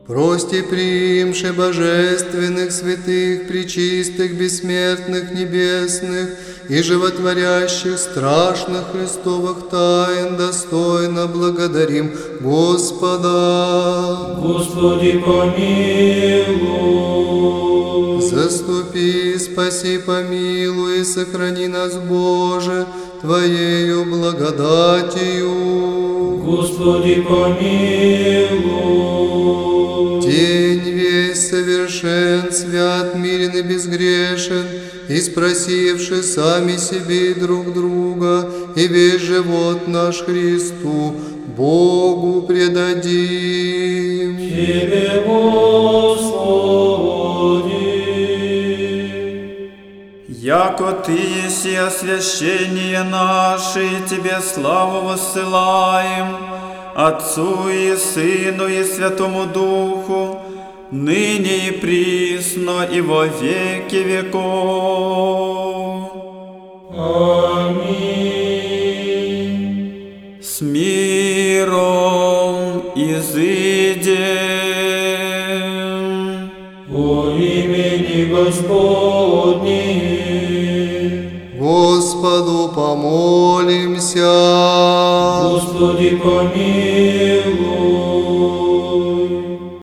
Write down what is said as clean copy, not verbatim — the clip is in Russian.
Прости, приимши божественных, святых, пречистых, бессмертных, небесных и животворящих, страшных Христовых тайн, достойно благодарим Господа. Господи, помилуй. Заступи, спаси, помилуй и сохрани нас, Боже, Твоею благодатью. Господи, помилуй. День весь совершен, свят, мирен и безгрешен, и спросивши сами себе и друг друга, и весь живот наш Христу, Богу предадим. Тебе, Господи. Яко Ты еси освящение наше, и Тебе славу воссылаем, Отцу и Сыну и Святому Духу, ныне и присно и во веки веков. Аминь. С миром изыдем. Во имени Господне. Господу помолимся. Господи, помилуй.